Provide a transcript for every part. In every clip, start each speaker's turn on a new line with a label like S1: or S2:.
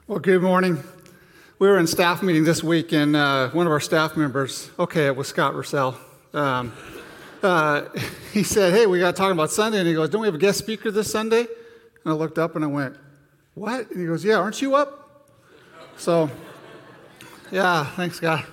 S1: Well, good morning. We were in staff meeting this week, and one of our staff members, it was Scott Russell, he said, hey, we got to talk about Sunday, and he goes, don't we have a guest speaker this Sunday? And I looked up and I went, what? And he goes, yeah, aren't you up? So, yeah, thanks, Scott.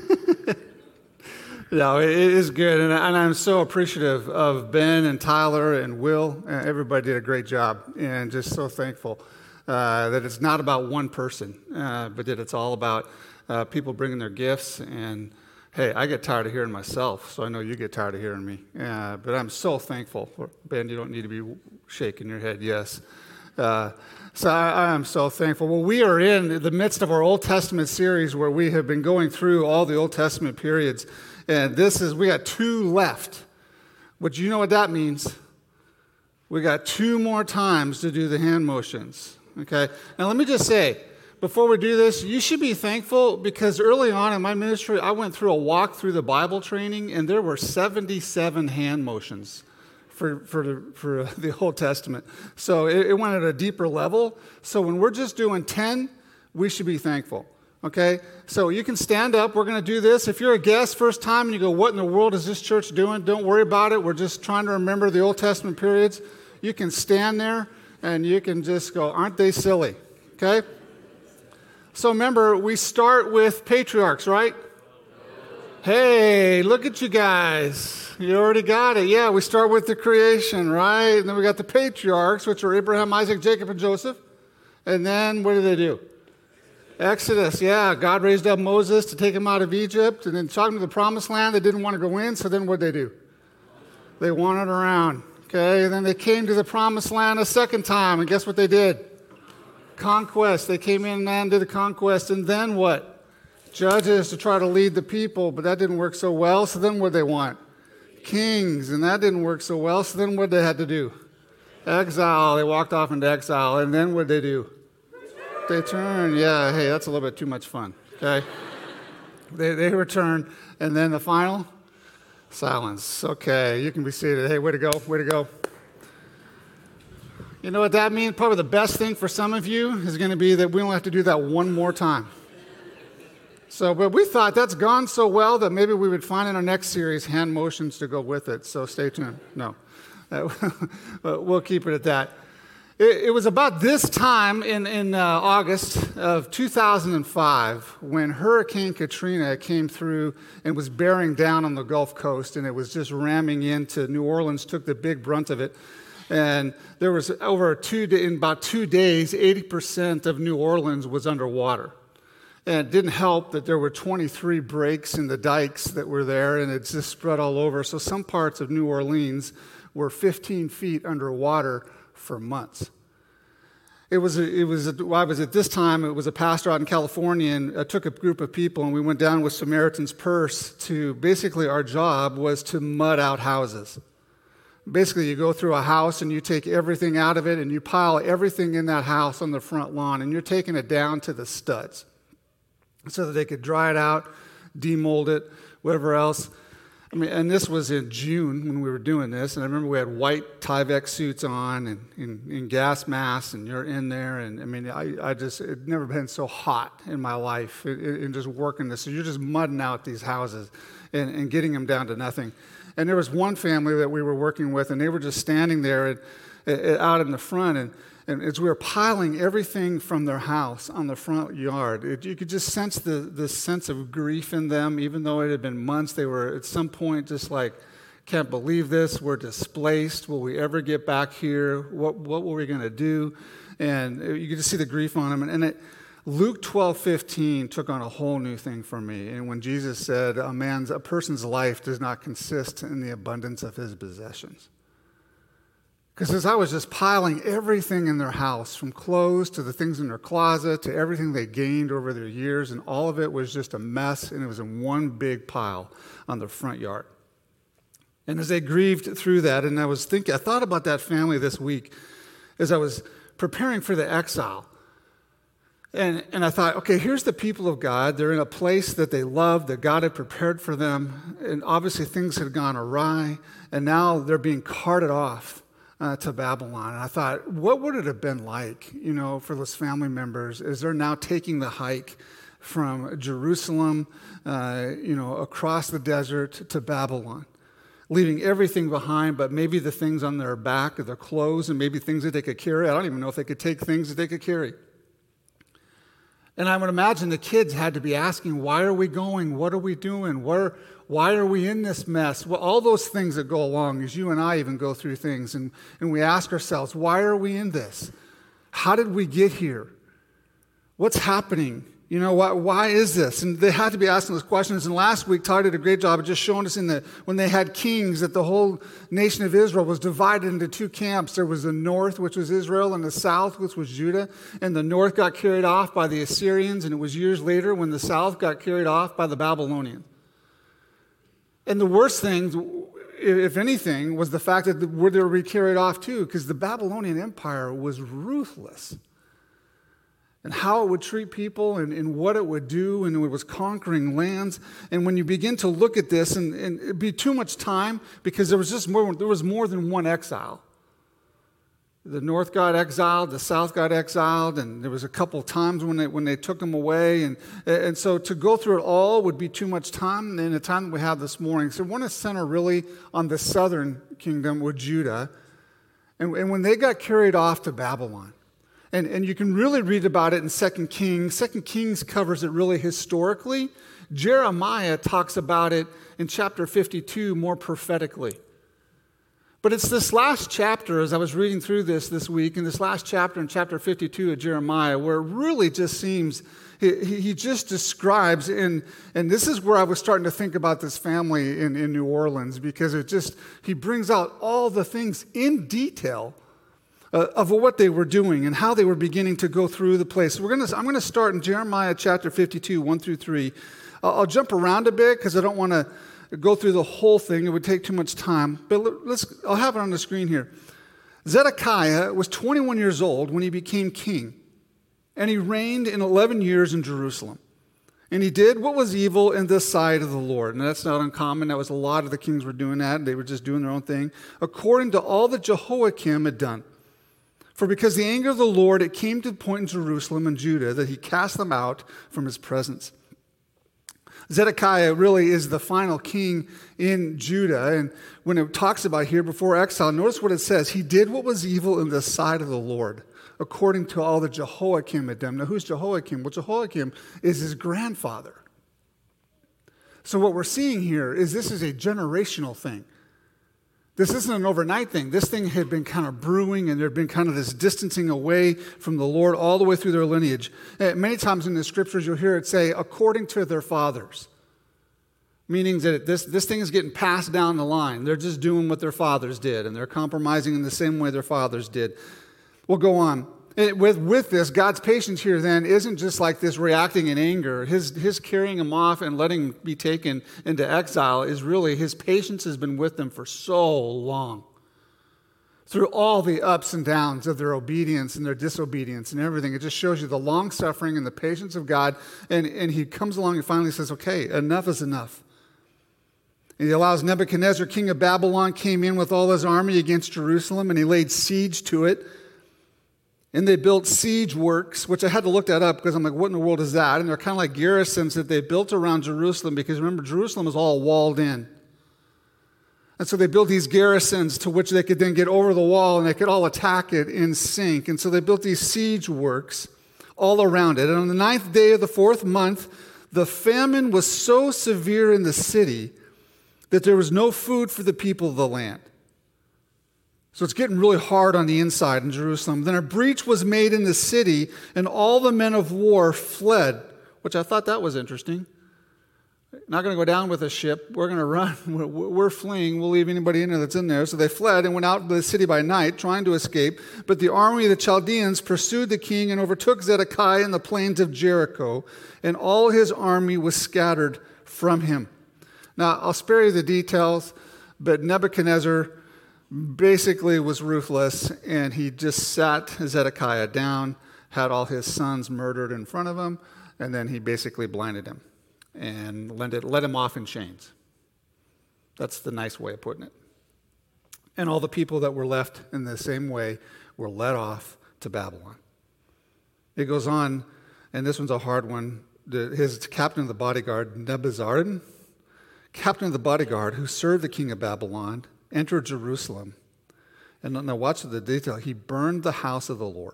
S1: Yeah, it is good, and I'm so appreciative of Ben and Tyler and Will. Everybody did a great job, and just so thankful that it's not about one person, but that it's all about people bringing their gifts. And hey, I get tired of hearing myself, so I know you get tired of hearing me. But I'm so thankful. Ben, you don't need to be shaking your head, yes. So I am so thankful. Well, we are in the midst of our Old Testament series where we have been going through all the Old Testament periods. And we got 2 left. But you know what that means? We got 2 more times to do the hand motions. Okay? Now let me just say, before we do this, you should be thankful because early on in my ministry, I went through a walk through the Bible training, and there were 77 hand motions for the Old Testament. So it went at a deeper level. So when we're just doing 10, we should be thankful. Okay, so you can stand up. We're going to do this. If you're a guest first time and you go, what in the world is this church doing? Don't worry about it. We're just trying to remember the Old Testament periods. You can stand there and you can just go, aren't they silly? Okay? So remember, we start with patriarchs, right? Hey, look at you guys. You already got it. Yeah, we start with the creation, right? And then we got the patriarchs, which are Abraham, Isaac, Jacob, and Joseph. And then what do they do? Exodus, yeah. God raised up Moses to take him out of Egypt, and then talking to the promised land, they didn't want to go in, so then what'd they do? They wandered around, okay? And then they came to the promised land a second time, and guess what they did? Conquest. They came in and did the conquest, and then what? Judges to try to lead the people, but that didn't work so well, so then what'd they want? Kings, and that didn't work so well, so then what'd they have to do? Exile. They walked off into exile, and then what'd they do? They turn, yeah, hey, that's a little bit too much fun, okay? They return, and then the final? Silence. Okay, you can be seated. Hey, way to go, way to go. You know what that means? Probably the best thing for some of you is going to be that we don't have to do that one more time. So, but we thought that's gone so well that maybe we would find in our next series hand motions to go with it, so stay tuned. No, but we'll keep it at that. It was about this time in August of 2005 when Hurricane Katrina came through and was bearing down on the Gulf Coast, and it was just ramming into New Orleans, took the big brunt of it. And there was in about 2 days, 80% of New Orleans was underwater. And it didn't help that there were 23 breaks in the dikes that were there, and it just spread all over. So some parts of New Orleans were 15 feet underwater for months. I was at this time, it was a pastor out in California, and I took a group of people, and we went down with Samaritan's Purse to, basically our job was to mud out houses. Basically, you go through a house, and you take everything out of it, and you pile everything in that house on the front lawn, and you're taking it down to the studs so that they could dry it out, demold it, whatever else. I mean, and this was in June when we were doing this, and I remember we had white Tyvek suits on and in gas masks, and you're in there, and I mean, it'd never been so hot in my life in just working this. So you're just mudding out these houses and getting them down to nothing. And there was one family that we were working with, and they were just standing there out in the front, and as we were piling everything from their house on the front yard, you could just sense the sense of grief in them, even though it had been months. They were at some point just like, can't believe this. We're displaced. Will we ever get back here? What were we going to do? And you could just see the grief on them. And Luke 12:15 took on a whole new thing for me. And when Jesus said, a person's life does not consist in the abundance of his possessions. Because as I was just piling everything in their house, from clothes to the things in their closet to everything they gained over their years, and all of it was just a mess, and it was in one big pile on the front yard. And as they grieved through that, and I thought about that family this week as I was preparing for the exile. And I thought, okay, here's the people of God. They're in a place that they love, that God had prepared for them, and obviously things had gone awry, and now they're being carted off to Babylon. And I thought, what would it have been like, for those family members as they're now taking the hike from Jerusalem, across the desert to Babylon, leaving everything behind, but maybe the things on their back or their clothes and maybe things that they could carry. I don't even know if they could take things that they could carry. And I would imagine the kids had to be asking, why are we going? What are we doing? Why are we in this mess? Well, all those things that go along, as you and I even go through things, and we ask ourselves, why are we in this? How did we get here? What's happening? Why is this? And they had to be asking those questions. And last week, Todd did a great job of just showing us when they had kings, that the whole nation of Israel was divided into two camps. There was the north, which was Israel, and the south, which was Judah. And the north got carried off by the Assyrians, and it was years later when the south got carried off by the Babylonians. And the worst thing, if anything, was the fact that they were carried off too, because the Babylonian Empire was ruthless. And how it would treat people and what it would do, and it was conquering lands. And when you begin to look at this, and it'd be too much time, because there was more than one exile. The north got exiled, the south got exiled, and there was a couple of times when they took them away. And so to go through it all would be too much time in the time that we have this morning. So I want to center really on the southern kingdom with Judah. And when they got carried off to Babylon, and you can really read about it in 2 Kings. 2 Kings covers it really historically. Jeremiah talks about it in chapter 52 more prophetically. But it's this last chapter, as I was reading through this week, in this last chapter in chapter 52 of Jeremiah, where it really just seems, he just describes, and this is where I was starting to think about this family in New Orleans, because he brings out all the things in detail of what they were doing and how they were beginning to go through the place. I'm going to start in Jeremiah chapter 52, 1 through 3. I'll jump around a bit because I don't want to go through the whole thing. It would take too much time. But I'll have it on the screen here. Zedekiah was 21 years old when he became king, and he reigned in 11 years in Jerusalem. And he did what was evil in the sight of the Lord. And that's not uncommon. That was a lot of the kings were doing that. They were just doing their own thing, according to all that Jehoiakim had done. For because the anger of the Lord, it came to the point in Jerusalem and Judah that he cast them out from his presence. Zedekiah really is the final king in Judah. And when it talks about here before exile, notice what it says. He did what was evil in the sight of the Lord, according to all that Jehoiakim had done. Now, who's Jehoiakim? Well, Jehoiakim is his grandfather. So what we're seeing here is this is a generational thing. This isn't an overnight thing. This thing had been kind of brewing, and there had been kind of this distancing away from the Lord all the way through their lineage. Many times in the scriptures, you'll hear it say, according to their fathers. Meaning that this thing is getting passed down the line. They're just doing what their fathers did, and they're compromising in the same way their fathers did. We'll go on. With this, God's patience here then isn't just like this reacting in anger. His carrying him off and letting him be taken into exile is really, his patience has been with them for so long. Through all the ups and downs of their obedience and their disobedience and everything, it just shows you the long suffering and the patience of God. And he comes along and finally says, okay, enough is enough. And he allows Nebuchadnezzar, king of Babylon, came in with all his army against Jerusalem, and he laid siege to it. And they built siege works, which I had to look that up because I'm like, what in the world is that? And they're kind of like garrisons that they built around Jerusalem, because remember, Jerusalem is all walled in. And so they built these garrisons to which they could then get over the wall and they could all attack it in sync. And so they built these siege works all around it. And on the 9th day of the 4th month, the famine was so severe in the city that there was no food for the people of the land. So it's getting really hard on the inside in Jerusalem. Then a breach was made in the city, and all the men of war fled, which I thought that was interesting. Not going to go down with a ship. We're going to run. We're fleeing. We'll leave anybody in there that's in there. So they fled and went out of the city by night, trying to escape. But the army of the Chaldeans pursued the king and overtook Zedekiah in the plains of Jericho, and all his army was scattered from him. Now, I'll spare you the details, but Nebuchadnezzar basically was ruthless, and he just sat Zedekiah down, had all his sons murdered in front of him, and then he basically blinded him and let him off in chains. That's the nice way of putting it. And all the people that were left in the same way were led off to Babylon. It goes on, and this one's a hard one. His captain of the bodyguard, Nebuzaradan, captain of the bodyguard who served the king of Babylon, entered Jerusalem. And now watch the detail. He burned the house of the Lord.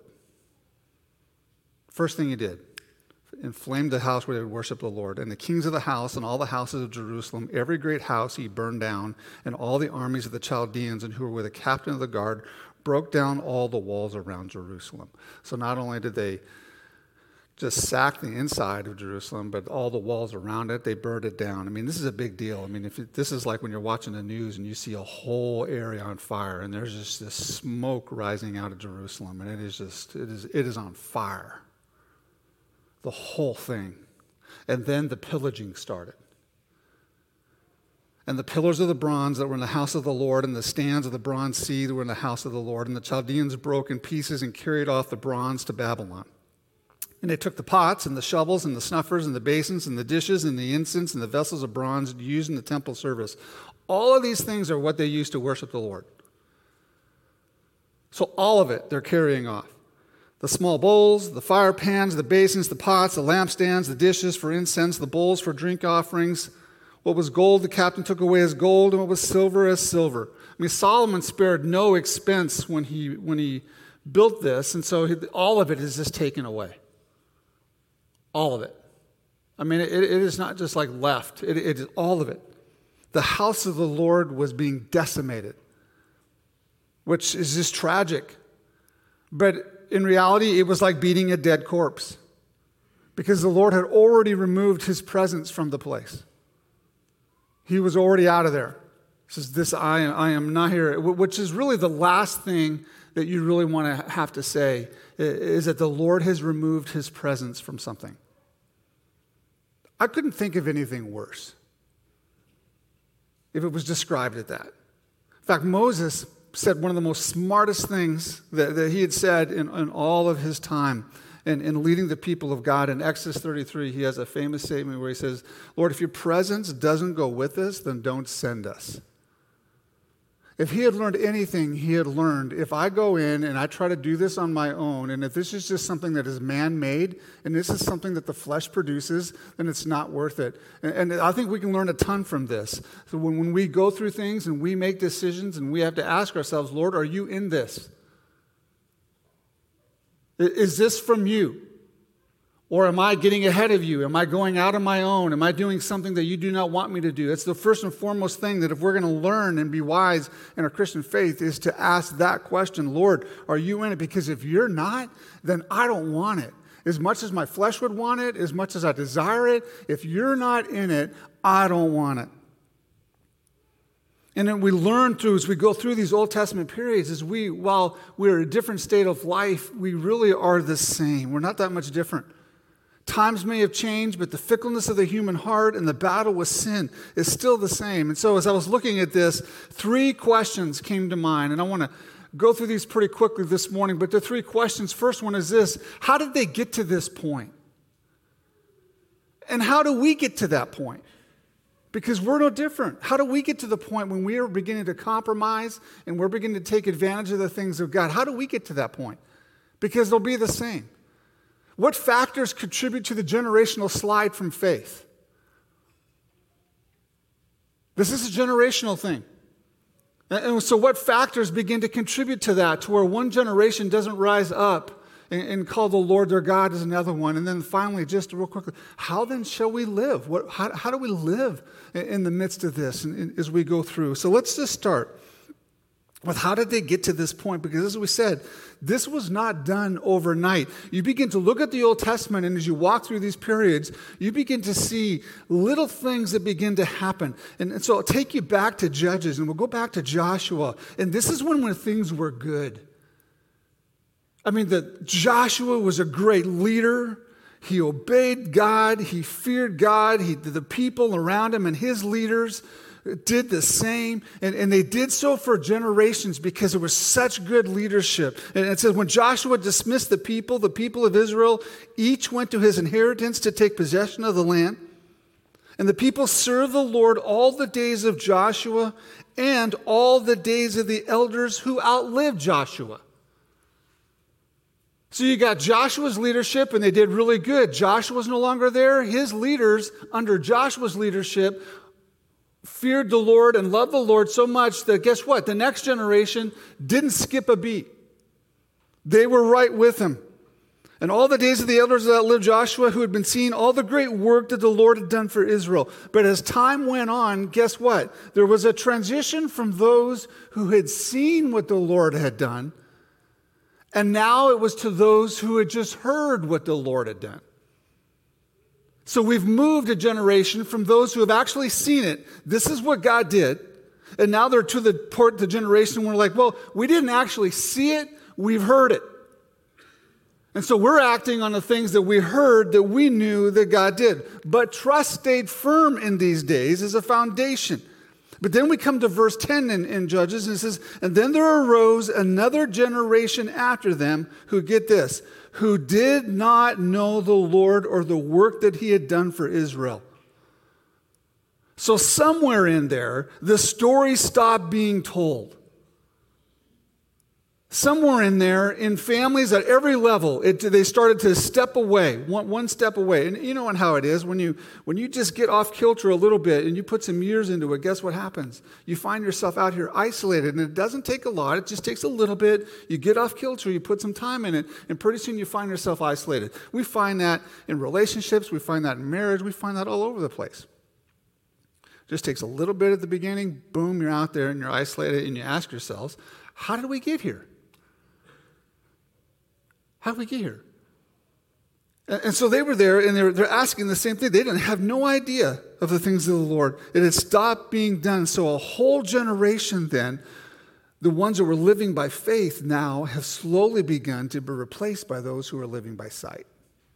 S1: First thing he did, inflamed the house where they would worship the Lord. And the kings of the house and all the houses of Jerusalem, every great house he burned down, and all the armies of the Chaldeans and who were with the captain of the guard broke down all the walls around Jerusalem. So not only did they just sack the inside of Jerusalem, but all the walls around it, they burned it down. I mean, this is a big deal. I mean, this is like when you're watching the news and you see a whole area on fire, and there's just this smoke rising out of Jerusalem, and it is on fire. The whole thing. And then the pillaging started. And the pillars of the bronze that were in the house of the Lord, and the stands of the bronze sea that were in the house of the Lord, and the Chaldeans broke in pieces and carried off the bronze to Babylon. And they took the pots and the shovels and the snuffers and the basins and the dishes and the incense and the vessels of bronze used in the temple service. All of these things are what they used to worship the Lord. So all of it they're carrying off. The small bowls, the fire pans, the basins, the pots, the lampstands, the dishes for incense, the bowls for drink offerings. What was gold, the captain took away as gold, and what was silver as silver. I mean, Solomon spared no expense when he built this, and so all of it is just taken away. All of it. I mean, it is not just like left. It is all of it. The house of the Lord was being decimated, which is just tragic. But in reality, it was like beating a dead corpse because the Lord had already removed his presence from the place. He was already out of there. He says, I am not here, which is really the last thing that you really want to have to say, is that the Lord has removed his presence from something. I couldn't think of anything worse if it was described as that. In fact, Moses said one of the most smartest things that he had said in all of his time in leading the people of God. In Exodus 33, he has a famous statement where he says, Lord, if your presence doesn't go with us, then don't send us. If he had learned anything, he had learned, if I go in and I try to do this on my own, and if this is just something that is man-made, and this is something that the flesh produces, then it's not worth it. And I think we can learn a ton from this. So when we go through things and we make decisions and we have to ask ourselves, Lord, are you in this? Is this from you? Or am I getting ahead of you? Am I going out on my own? Am I doing something that you do not want me to do? It's the first and foremost thing that if we're going to learn and be wise in our Christian faith is to ask that question, Lord, are you in it? Because if you're not, then I don't want it. As much as my flesh would want it, as much as I desire it, if you're not in it, I don't want it. And then we learn through, as we go through these Old Testament periods, while we're in a different state of life, we really are the same. We're not that much different. Times may have changed, but the fickleness of the human heart and the battle with sin is still the same. And so as I was looking at this, 3 questions came to mind. And I want to go through these pretty quickly this morning. But the 3 questions, first one is this: how did they get to this point? And how do we get to that point? Because we're no different. How do we get to the point when we are beginning to compromise and we're beginning to take advantage of the things of God? How do we get to that point? Because they'll be the same. What factors contribute to the generational slide from faith? This is a generational thing. And so what factors begin to contribute to that, to where one generation doesn't rise up and call the Lord their God as another one? And then finally, just real quickly, how then shall we live? How do we live in the midst of this and as we go through? So let's just start with how did they get to this point? Because as we said, this was not done overnight. You begin to look at the Old Testament, and as you walk through these periods, you begin to see little things that begin to happen. And so I'll take you back to Judges, and we'll go back to Joshua. And this is when things were good. I mean, Joshua was a great leader. He obeyed God. He feared God. The people around him and his leaders did the same, and they did so for generations because it was such good leadership. And it says, when Joshua dismissed the people of Israel, each went to his inheritance to take possession of the land. And the people served the Lord all the days of Joshua and all the days of the elders who outlived Joshua. So you got Joshua's leadership, and they did really good. Joshua's no longer there. His leaders, under Joshua's leadership, feared the Lord and loved the Lord so much that guess what? The next generation didn't skip a beat. They were right with him. And all the days of the elders that outlived Joshua, who had been seeing all the great work that the Lord had done for Israel. But as time went on, guess what? There was a transition from those who had seen what the Lord had done, and now it was to those who had just heard what the Lord had done. So we've moved a generation from those who have actually seen it. This is what God did. And now they're to the generation where we're like, well, we didn't actually see it, we've heard it. And so we're acting on the things that we heard that we knew that God did. But trust stayed firm in these days as a foundation. But then we come to verse 10 in Judges, and it says, and then there arose another generation after them who, get this, who did not know the Lord or the work that he had done for Israel. So somewhere in there, the story stopped being told. Somewhere in there, in families at every level, they started to step away, one step away. And you know how it is when you just get off kilter a little bit and you put some years into it, guess what happens? You find yourself out here isolated, and it doesn't take a lot. It just takes a little bit. You get off kilter, you put some time in it, and pretty soon you find yourself isolated. We find that in relationships. We find that in marriage. We find that all over the place. Just takes a little bit at the beginning. Boom, you're out there and you're isolated, and you ask yourselves, how did we get here? How did we get here? And so they were there, and they're asking the same thing. They didn't have no idea of the things of the Lord. It had stopped being done. So a whole generation then, the ones that were living by faith now, have slowly begun to be replaced by those who are living by sight.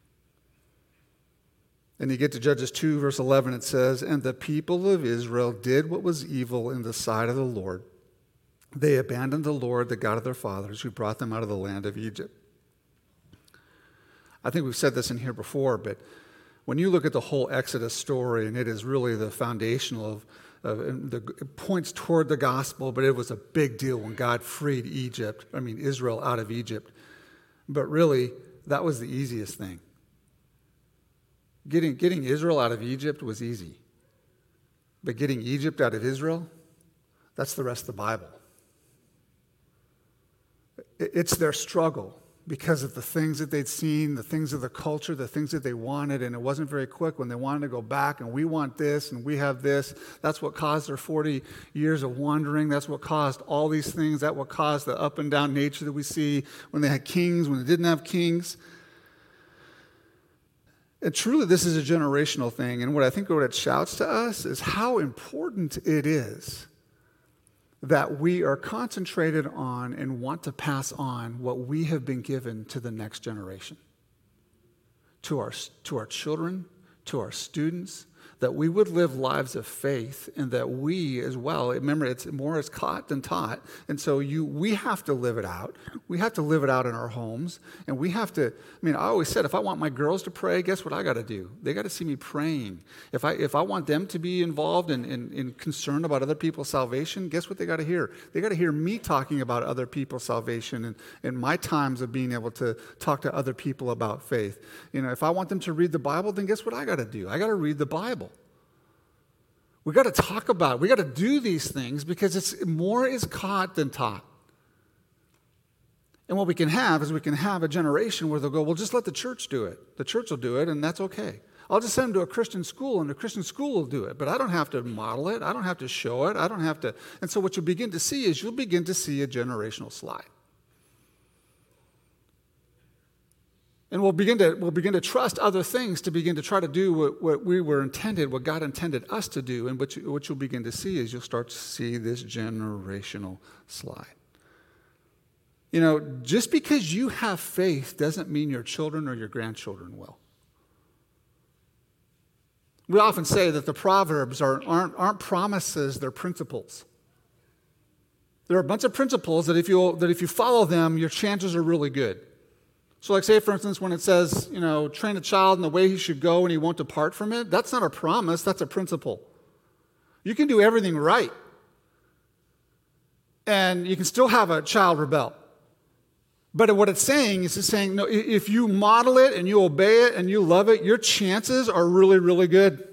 S1: And you get to Judges 2, verse 11, it says, and the people of Israel did what was evil in the sight of the Lord. They abandoned the Lord, the God of their fathers, who brought them out of the land of Egypt. I think we've said this in here before, but when you look at the whole Exodus story, and it is really the foundational it points toward the gospel, but it was a big deal when God freed Israel out of Egypt. But really, that was the easiest thing. Getting Israel out of Egypt was easy. But getting Egypt out of Israel, that's the rest of the Bible. It's their struggle because of the things that they'd seen, the things of the culture, the things that they wanted, and it wasn't very quick when they wanted to go back, and we want this, and we have this. That's what caused their 40 years of wandering. That's what caused all these things. That's what caused the up and down nature that we see when they had kings, when they didn't have kings. And truly, this is a generational thing, and what it shouts to us is how important it is that we are concentrated on and want to pass on what we have been given to the next generation, to our children, to our students, that we would live lives of faith, and that we as well, remember, it's more is caught than taught, and so we have to live it out. We have to live it out in our homes, and we have to, I always said, if I want my girls to pray, guess what I got to do? They got to see me praying. If I want them to be involved in concern about other people's salvation, guess what they got to hear? They got to hear me talking about other people's salvation and my times of being able to talk to other people about faith. If I want them to read the Bible, then guess what I got to do? I got to read the Bible. We got to talk about it. We got to do these things because it's more is caught than taught. And what we can have is a generation where they'll go, well, just let the church do it. The church will do it, and that's okay. I'll just send them to a Christian school, and the Christian school will do it. But I don't have to model it. I don't have to show it. I don't have to. And so what you'll begin to see is a generational slide. And we'll begin to trust other things to begin to try to do what God intended us to do. And what you'll begin to see is you'll start to see this generational slide. Just because you have faith doesn't mean your children or your grandchildren will. We often say that the Proverbs aren't promises, they're principles. There are a bunch of principles that if you follow them, your chances are really good. So like say, for instance, when it says, train a child in the way he should go and he won't depart from it, that's not a promise, that's a principle. You can do everything right. and you can still have a child rebel. But what it's saying is it's saying, no, if you model it and you obey it and you love it, your chances are really, really good.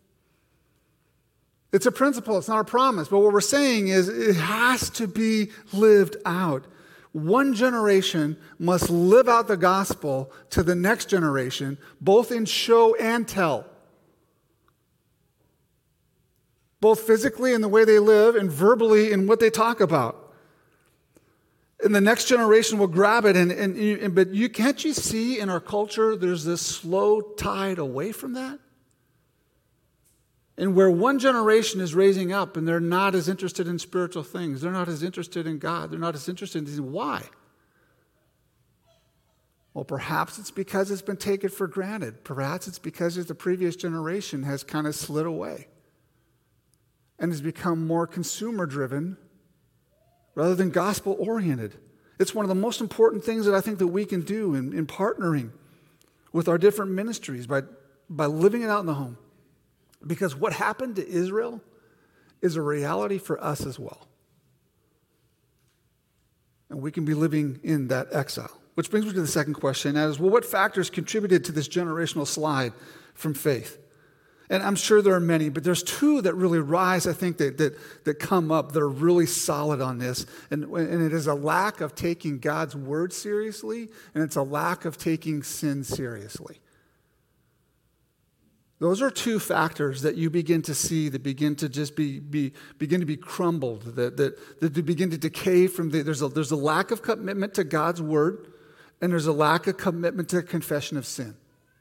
S1: It's a principle, it's not a promise. But what we're saying is it has to be lived out. One generation must live out the gospel to the next generation, both in show and tell. Both physically in the way they live and verbally in what they talk about. And the next generation will grab it. But can't you see in our culture there's this slow tide away from that? And where one generation is raising up and they're not as interested in spiritual things, they're not as interested in God, they're not as interested in these. Why? Well, perhaps it's because it's been taken for granted. Perhaps it's because the previous generation has kind of slid away and has become more consumer-driven rather than gospel-oriented. It's one of the most important things that I think that we can do in partnering with our different ministries by living it out in the home. Because what happened to Israel is a reality for us as well. And we can be living in that exile. Which brings me to the second question, and that is, well, what factors contributed to this generational slide from faith? And I'm sure there are many, but there's two that really rise, I think, that come up that are really solid on this. And it is a lack of taking God's word seriously, and it's a lack of taking sin seriously. Those are two factors that you begin to see that begin to just begin to be crumbled, that begin to decay from there's a lack of commitment to God's word, and there's a lack of commitment to confession of sin.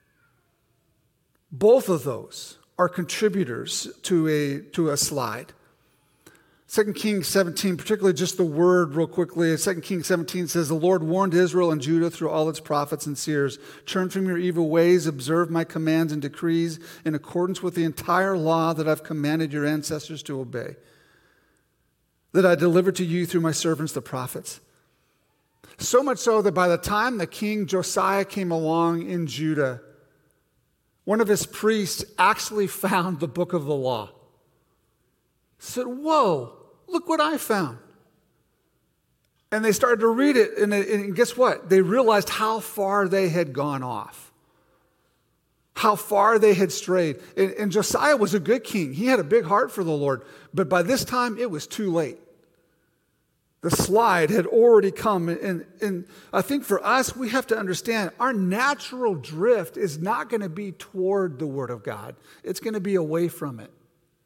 S1: Both of those are contributors to a slide. 2 Kings 17, particularly just the word real quickly. 2 Kings 17 says, the Lord warned Israel and Judah through all its prophets and seers. Turn from your evil ways, observe my commands and decrees in accordance with the entire law that I've commanded your ancestors to obey, that I delivered to you through my servants, the prophets. So much so that by the time the king Josiah came along in Judah, one of his priests actually found the book of the law. Said, whoa, look what I found. And they started to read it, and guess what? They realized how far they had gone off, how far they had strayed. And Josiah was a good king. He had a big heart for the Lord. But by this time, it was too late. The slide had already come. And I think for us, we have to understand our natural drift is not going to be toward the Word of God. It's going to be away from it.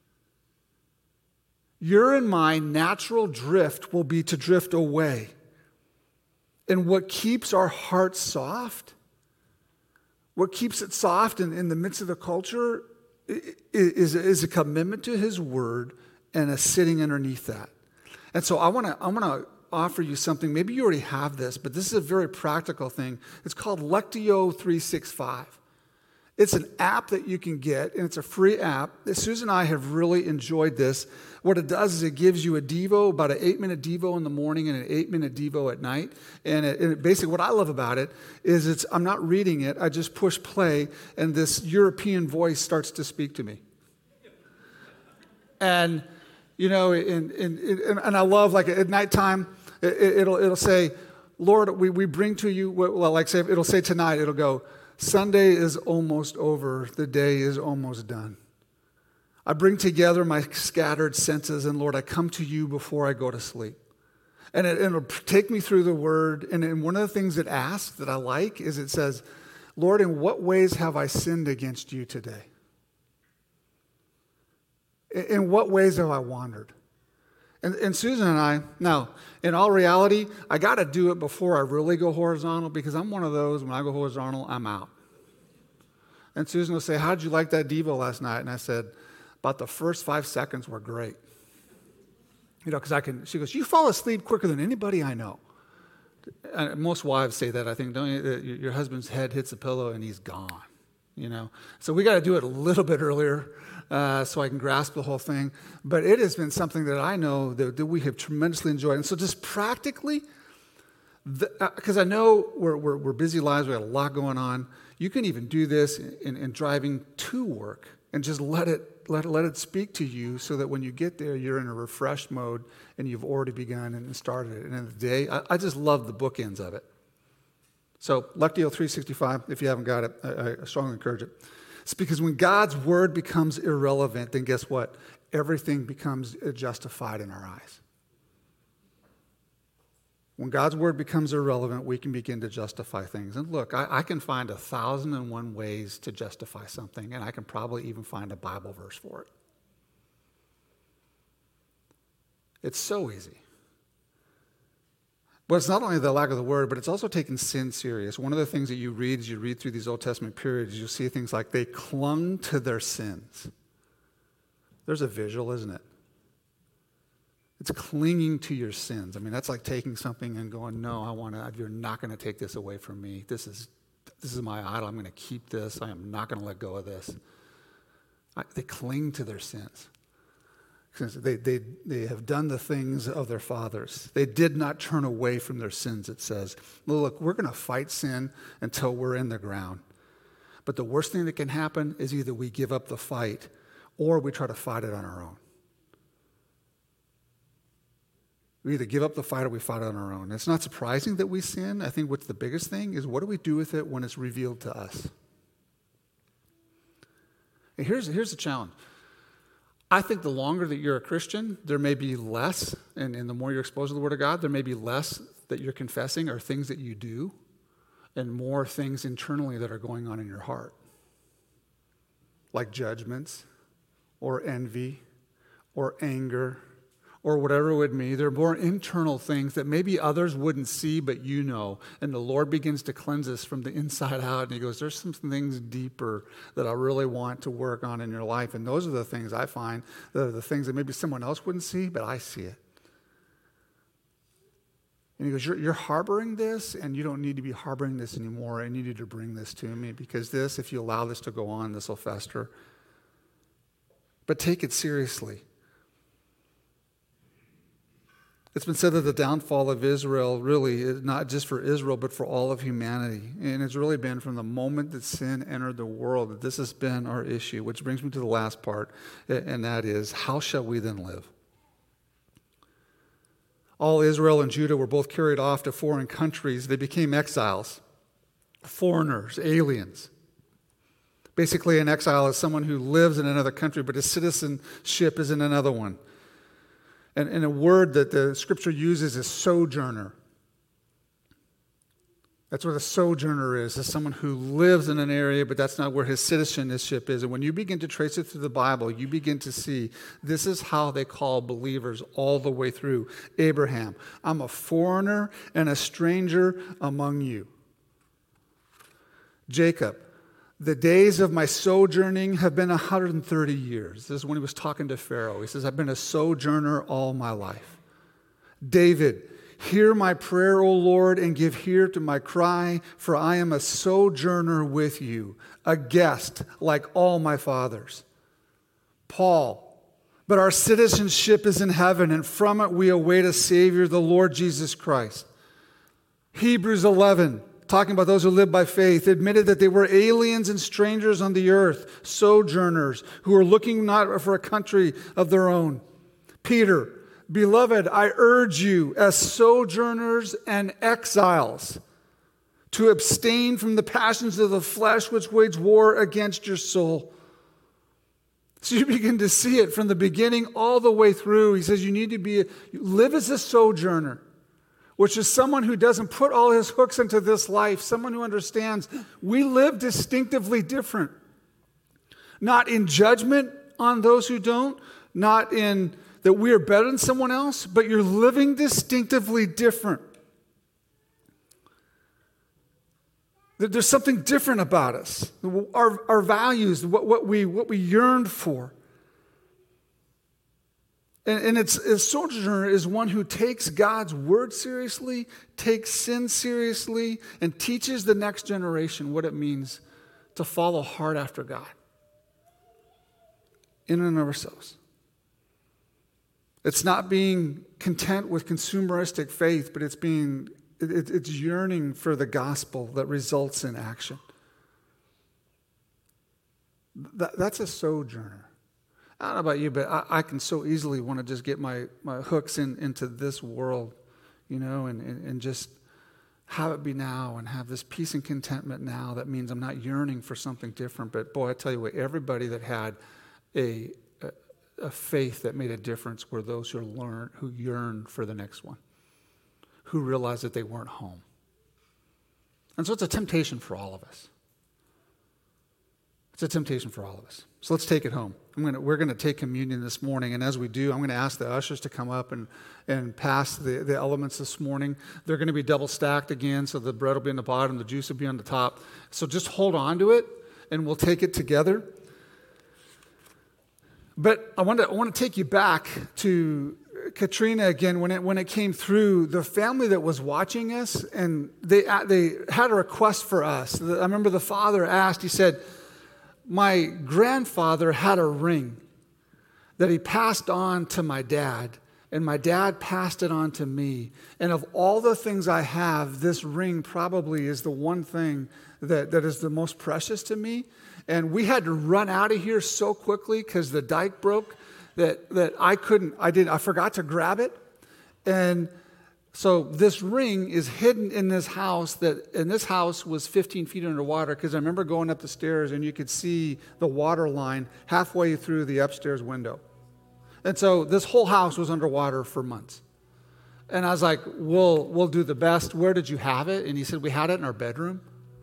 S1: Your and my natural drift will be to drift away. And what keeps our hearts soft, what keeps it soft in the midst of the culture is a commitment to His Word and a sitting underneath that. And so I want to offer you something. Maybe you already have this, but this is a very practical thing. It's called Lectio 365. It's an app that you can get, and it's a free app. Susan and I have really enjoyed this. What it does is it gives you a Devo, about an 8-minute Devo in the morning and an 8-minute Devo at night. And it basically, what I love about it is I'm not reading it. I just push play, and this European voice starts to speak to me. And you know, and I love, like, at nighttime, it'll say, Lord, we bring to you, well, like, say, it'll say tonight, it'll go, Sunday is almost over, the day is almost done. I bring together my scattered senses, and Lord, I come to you before I go to sleep. And it'll take me through the Word, and one of the things it asks that I like is it says, Lord, in what ways have I sinned against you today? In what ways have I wandered? And Susan and I, now, in all reality, I got to do it before I really go horizontal, because I'm one of those, when I go horizontal, I'm out. And Susan will say, how did you like that Devo last night? And I said, about the first 5 seconds were great. You know, because she goes, you fall asleep quicker than anybody I know. And most wives say that, I think, don't you? Your husband's head hits the pillow and he's gone, you know. So we got to do it a little bit earlier. So I can grasp the whole thing. But it has been something that I know that we have tremendously enjoyed. And so just practically, because I know we're busy lives, we got a lot going on, You can even do this in driving to work and just let it speak to you so that when you get there, you're in a refreshed mode and you've already begun and started it. And in the day, I just love the bookends of it. So Lectio 365, if you haven't got it, I strongly encourage it. It's because when God's word becomes irrelevant, then guess what? Everything becomes justified in our eyes. When God's word becomes irrelevant, we can begin to justify things. And look, I can find 1,001 ways to justify something, and I can probably even find a Bible verse for it. It's so easy. But it's not only the lack of the word, but it's also taking sin serious. One of the things that you read as you read through these Old Testament periods, you'll see things like they clung to their sins. There's a visual, isn't it? It's clinging to your sins. I mean, that's like taking something and going, no, you're not going to take this away from me. This is my idol. I'm going to keep this. I am not going to let go of this. They cling to their sins. They have done the things of their fathers. They did not turn away from their sins, it says. Look, we're going to fight sin until we're in the ground. But the worst thing that can happen is either we give up the fight or we try to fight it on our own. We either give up the fight or we fight on our own. It's not surprising that we sin. I think what's the biggest thing is what do we do with it when it's revealed to us? And here's the challenge. I think the longer that you're a Christian, there may be less, and the more you're exposed to the Word of God, there may be less that you're confessing or things that you do, and more things internally that are going on in your heart. Like judgments, or envy, or anger, or whatever it would be. There are more internal things that maybe others wouldn't see, but you know. And the Lord begins to cleanse us from the inside out. And he goes, there's some things deeper that I really want to work on in your life. And those are the things I find, the things that maybe someone else wouldn't see, but I see it. And he goes, you're harboring this, and you don't need to be harboring this anymore. And you need to bring this to me, because this, if you allow this to go on, this will fester. But take it seriously. It's been said that the downfall of Israel really is not just for Israel, but for all of humanity. And it's really been from the moment that sin entered the world that this has been our issue, which brings me to the last part, and that is, how shall we then live? All Israel and Judah were both carried off to foreign countries. They became exiles, foreigners, aliens. Basically, an exile is someone who lives in another country, but his citizenship is in another one. And a word that the scripture uses is sojourner. That's what a sojourner is someone who lives in an area, but that's not where his citizenship is. And when you begin to trace it through the Bible, you begin to see this is how they call believers all the way through. Abraham, I'm a foreigner and a stranger among you. Jacob, the days of my sojourning have been 130 years. This is when he was talking to Pharaoh. He says, I've been a sojourner all my life. David, hear my prayer, O Lord, and give ear to my cry, for I am a sojourner with you, a guest like all my fathers. Paul, but our citizenship is in heaven, and from it we await a Savior, the Lord Jesus Christ. Hebrews 11, talking about those who live by faith, admitted that they were aliens and strangers on the earth, sojourners, who were looking not for a country of their own. Peter, beloved, I urge you as sojourners and exiles to abstain from the passions of the flesh which wage war against your soul. So you begin to see it from the beginning all the way through. He says you need to live as a sojourner, which is someone who doesn't put all his hooks into this life, someone who understands we live distinctively different. Not in judgment on those who don't, not in that we are better than someone else, but you're living distinctively different. There's something different about us, our values, what we yearned for. And a sojourner is one who takes God's word seriously, takes sin seriously, and teaches the next generation what it means to follow hard after God in and of ourselves. It's not being content with consumeristic faith, but it's yearning for the gospel that results in action. That's a sojourner. I don't know about you, but I can so easily want to just get my hooks into this world, and just have it be now and have this peace and contentment now. That means I'm not yearning for something different. But boy, I tell you what, everybody that had a faith that made a difference were those who yearned for the next one, who realized that they weren't home. And so it's a temptation for all of us. It's a temptation for all of us. So let's take it home. We're going to take communion this morning, and as we do, I'm going to ask the ushers to come up and pass the elements this morning. They're going to be double stacked again, so the bread will be on the bottom, the juice will be on the top. So just hold on to it, and we'll take it together. But I want to take you back to Katrina again. When it came through, the family that was watching us, and they had a request for us. I remember the father asked. He said, "My grandfather had a ring that he passed on to my dad, and my dad passed it on to me. And of all the things I have, this ring probably is the one thing that is the most precious to me." And we had to run out of here so quickly because the dike broke that I forgot to grab it. And so this ring is hidden in this house, and this house was 15 feet underwater, because I remember going up the stairs and you could see the water line halfway through the upstairs window. And so this whole house was underwater for months. And I was like, we'll do the best. Where did you have it? And he said, we had it in our bedroom,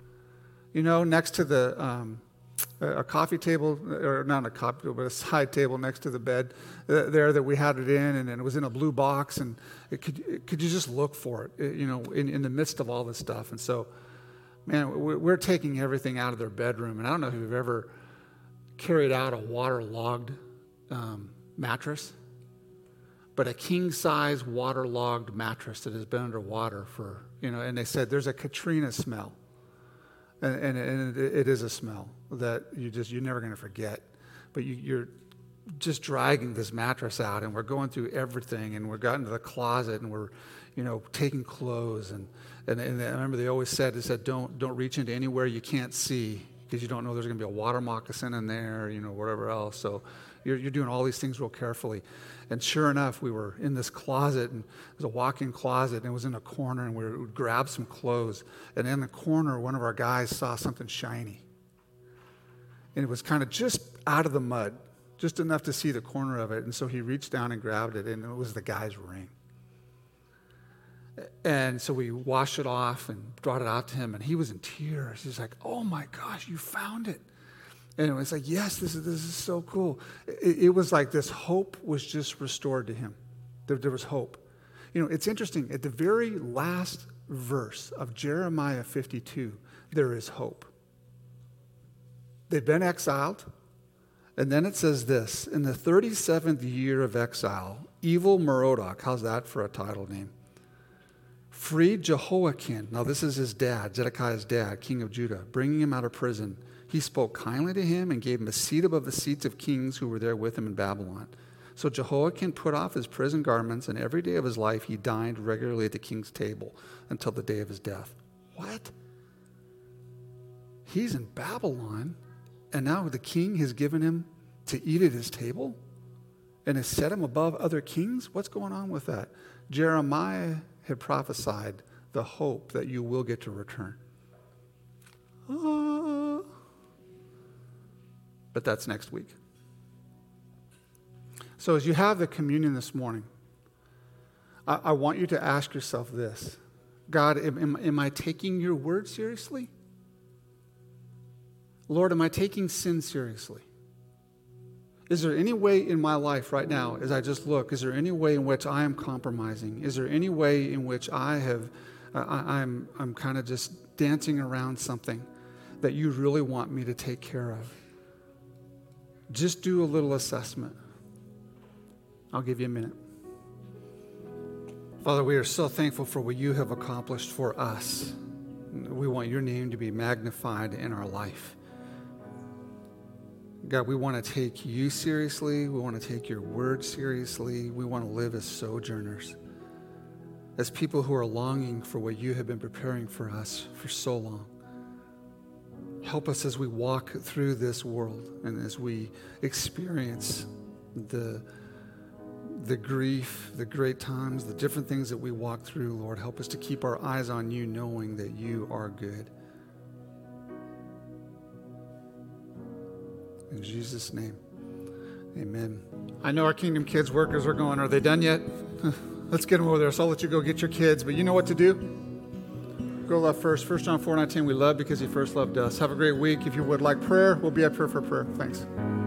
S1: next to a coffee table, or not a coffee table, but a side table next to the bed there that we had it in, and it was in a blue box, and could you just look for it, in the midst of all this stuff. And so, man, we're taking everything out of their bedroom, and I don't know if you've ever carried out a waterlogged mattress, but a king-size waterlogged mattress that has been underwater for, and they said there's a Katrina smell. And it is a smell that you're never going to forget. But you're just dragging this mattress out, and we're going through everything, and we're got into the closet, and we're, taking clothes. And I remember they always said, don't reach into anywhere you can't see, because you don't know there's going to be a water moccasin in there, whatever else. So you're doing all these things real carefully. And sure enough, we were in this closet, and it was a walk-in closet, and it was in a corner, and we would grab some clothes. And in the corner, one of our guys saw something shiny. And it was kind of just out of the mud, just enough to see the corner of it. And so he reached down and grabbed it, and it was the guy's ring. And so we washed it off and brought it out to him, and he was in tears. He's like, "Oh my gosh, you found it." And it was like, yes, this is so cool. It was like this hope was just restored to him. There was hope. It's interesting. At the very last verse of Jeremiah 52, there is hope. They've been exiled. And then it says this: in the 37th year of exile, evil Merodach, how's that for a title name, freed Jehoiakim. Now this is his dad, Zedekiah's dad, king of Judah, bringing him out of prison. He spoke kindly to him and gave him a seat above the seats of kings who were there with him in Babylon. So Jehoiakim put off his prison garments, and every day of his life he dined regularly at the king's table until the day of his death. What? He's in Babylon, and now the king has given him to eat at his table and has set him above other kings? What's going on with that? Jeremiah had prophesied the hope that you will get to return. But that's next week. So as you have the communion this morning, I want you to ask yourself this: God, am I taking your word seriously? Lord, am I taking sin seriously? Is there any way in my life right now, as I just look, is there any way in which I am compromising? Is there any way in which I'm kind of just dancing around something that you really want me to take care of? Just do a little assessment. I'll give you a minute. Father, we are so thankful for what you have accomplished for us. We want your name to be magnified in our life. God, we want to take you seriously. We want to take your word seriously. We want to live as sojourners, as people who are longing for what you have been preparing for us for so long. Help us as we walk through this world and as we experience the grief, the great times, the different things that we walk through, Lord. Help us to keep our eyes on you, knowing that you are good. In Jesus' name, amen. I know our Kingdom Kids workers are going, are they done yet? Let's get them over there. So I'll let you go get your kids. But you know what to do? Go love first. 1 John 4:19, we love because he first loved us. Have a great week. If you would like prayer, we'll be up here for prayer. Thanks.